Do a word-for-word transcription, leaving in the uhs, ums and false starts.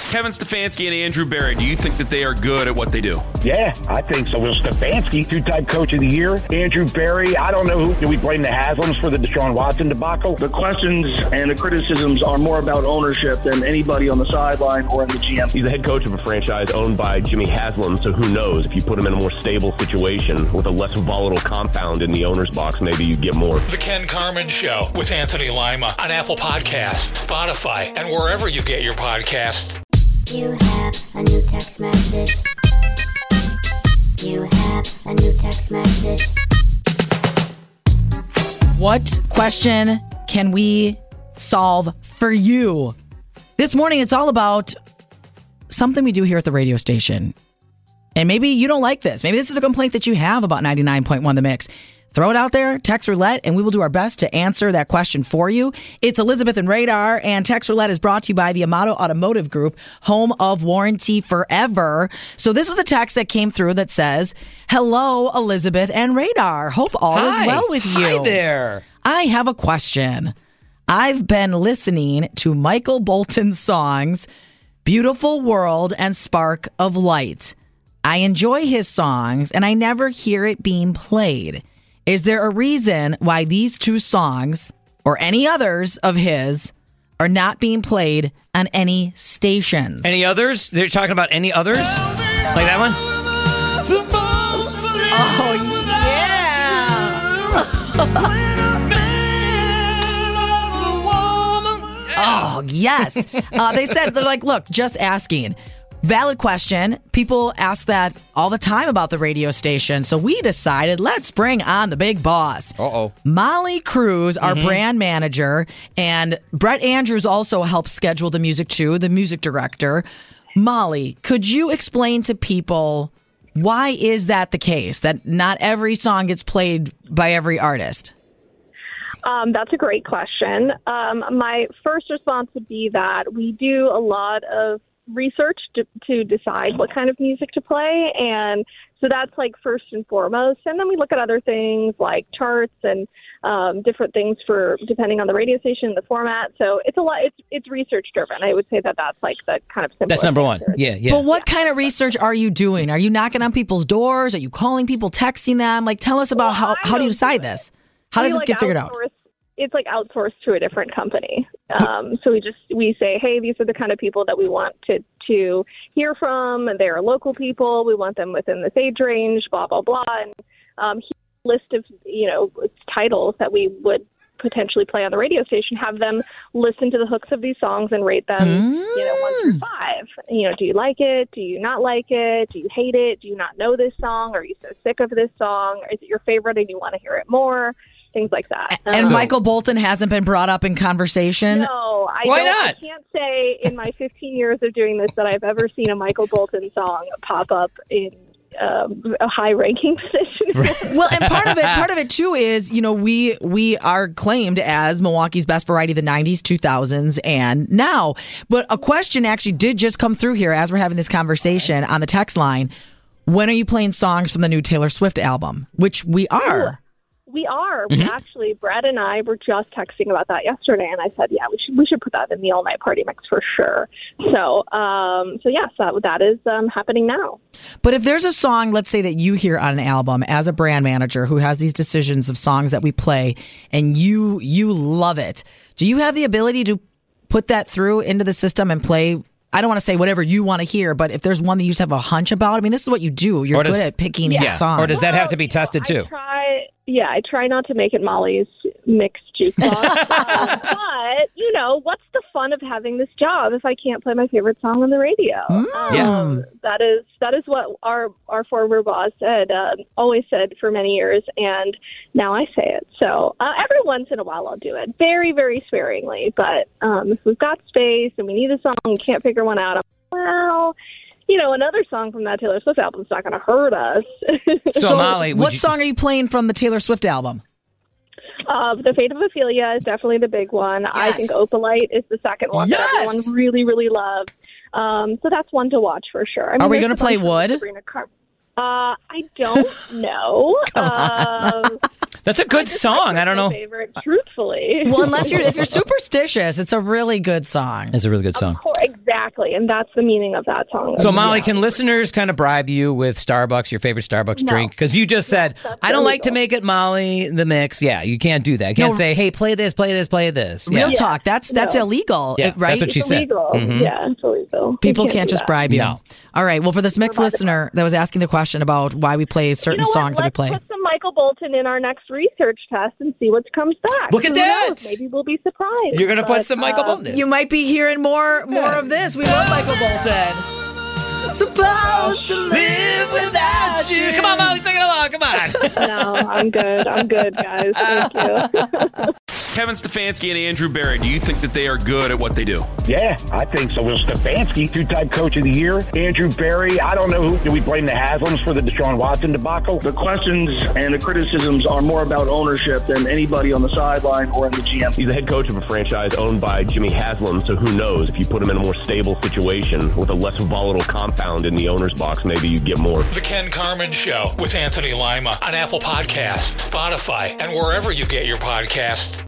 Kevin Stefanski and Andrew Berry, do you think that they are good at what they do? Yeah, I think so. Will Stefanski, two-time coach of the year. Andrew Berry, I don't know who. Do we blame the Haslams for the Deshaun Watson debacle? The questions and the criticisms are more about ownership than anybody on the sideline or in the G M. He's the head coach of a franchise owned by Jimmy Haslam, so who knows? If you put him in a more stable situation with a less volatile compound in the owner's box, maybe you get more. The Ken Carman Show with Anthony Lima on Apple Podcasts, Spotify, and wherever you get your podcasts. You have a new text message. You have a new text message. What question can we solve for you? This morning, it's all about something we do here at the radio station. And maybe you don't like this. Maybe this is a complaint that you have about ninety-nine point one The Mix. Throw it out there, text roulette, and we will do our best to answer that question for you. It's Elizabeth and Radar, and text roulette is brought to you by the Amato Automotive Group, home of warranty forever. So this was a text that came through that says, hello, Elizabeth and Radar. Hope all Hi. is well with you. Hi there. I have a question. I've been listening to Michael Bolton's songs, Beautiful World and Spark of Light. I enjoy his songs, and I never hear it being played. Is there a reason why these two songs, or any others of his, are not being played on any stations? Any others? They're talking about any others? Like that one? Oh, yeah. Oh, yes. Uh, they said, they're like, look, just asking. Valid question. People ask that all the time about the radio station. So we decided, let's bring on the big boss. Uh-oh. Molly Cruz, our Mm-hmm. brand manager, and Brett Andrews also helps schedule the music too, the music director. Molly, could you explain to people why is that the case, that not every song gets played by every artist? Um, that's a great question. Um, my first response would be that we do a lot of research to, to decide what kind of music to play, and so that's like first and foremost. And then we look at other things like charts and um, different things for depending on the radio station, the format. So it's a lot. It's it's research driven. I would say that that's like the kind of simple. That's number one. Yeah, yeah. But what kind of research are you doing? Are you knocking on people's doors? Are you calling people, texting them? Like, tell us about Well, how I how do you don't decide do it. this? How We, does this like, get figured out? outsource- It's like outsourced to a different company. Um, so we just we say, hey, these are the kind of people that we want to to hear from. They're local people. We want them within this age range. Blah blah blah. And um, here's a list of you know titles that we would potentially play on the radio station. Have them listen to the hooks of these songs and rate them. Mm. You know, one through five. You know, do you like it? Do you not like it? Do you hate it? Do you not know this song? Are you so sick of this song? Is it your favorite and you want to hear it more? Things like that. And Um, Michael Bolton hasn't been brought up in conversation? No, I Why don't, not? I can't say in my fifteen years of doing this that I've ever seen a Michael Bolton song pop up in um, a high-ranking position. Well, and part of it, part of it too is, you know, we we are claimed as Milwaukee's best variety of the nineties, two thousands, and now. But a question actually did just come through here as we're having this conversation on the text line. When are you playing songs from the new Taylor Swift album? Which we are. We are. We actually, Brett and I were just texting about that yesterday, and I said, yeah, we should we should put that in the all-night party mix for sure. So, um, so yes, that, that is um, happening now. But if there's a song, let's say that you hear on an album as a brand manager who has these decisions of songs that we play, and you you love it, do you have the ability to put that through into the system and play? I don't want to say whatever you want to hear, but if there's one that you just have a hunch about, I mean, this is what you do. You're Or does- good at picking yeah. hit songs. Or does that have to be Well, tested you know, too? I try, yeah, I try not to make it Molly's mixed jukebox. um, but, you know, what's the fun of having this job if I can't play my favorite song on the radio? Um, Yeah. That is that is what our, our former boss said, uh, always said for many years, and now I say it. So uh, every once in a while I'll do it, very, very sparingly. But um, if we've got space and we need a song and can't figure one out, I'm well, you know, another song from that Taylor Swift album is not going to hurt us. So, Molly, would what you- song are you playing from the Taylor Swift album? Uh, the Fate of Ophelia is definitely the big one. I think Opalite is the second one Yes! that everyone really, really loves. Um, so that's one to watch for sure. I mean, Are we there's gonna a play bunch of Wood? Sabrina Car- Uh, I don't know. um, That's a good song. I don't know. Favorite, truthfully. Well, unless you're if you're superstitious, it's a really good song. It's a really good song. Of course, exactly, and that's the meaning of that song. So, Molly, yeah. can listeners kind of bribe you with Starbucks, your favorite Starbucks no. drink? Because you just said, no, I don't illegal. like to make it Molly the mix. Yeah, you can't do that. You can't no. say, hey, play this, play this, play this. Yeah. Real talk. That's that's no. illegal, yeah, right? That's what she it's said. Illegal. Mm-hmm. Yeah, it's illegal. People can't, can't just that. bribe you. No. All right. Well, for this mixed listener that was asking the question about why we play certain you know songs that we Let's play. Put some Michael Bolton in our next research test and see what comes back. Look at Who that! knows? Maybe we'll be surprised. You're going to put but, some Michael uh, Bolton in. You might be hearing more more of this. We love Michael Bolton. Supposed to live without you. Come on, Molly, sing it along. Come on. No, I'm good. I'm good, guys. Thank you. Kevin Stefanski and Andrew Barry, do you think that they are good at what they do? Yeah, I think so. Will Stefanski, two-time coach of the year. Andrew Barry, I don't know who. Do we blame the Haslams for the Deshaun Watson debacle? The questions and the criticisms are more about ownership than anybody on the sideline or in the G M. He's the head coach of a franchise owned by Jimmy Haslam, so who knows? If you put him in a more stable situation with a less volatile compound in the owner's box, maybe you get more. The Ken Carman Show with Anthony Lima on Apple Podcasts, Spotify, and wherever you get your podcasts.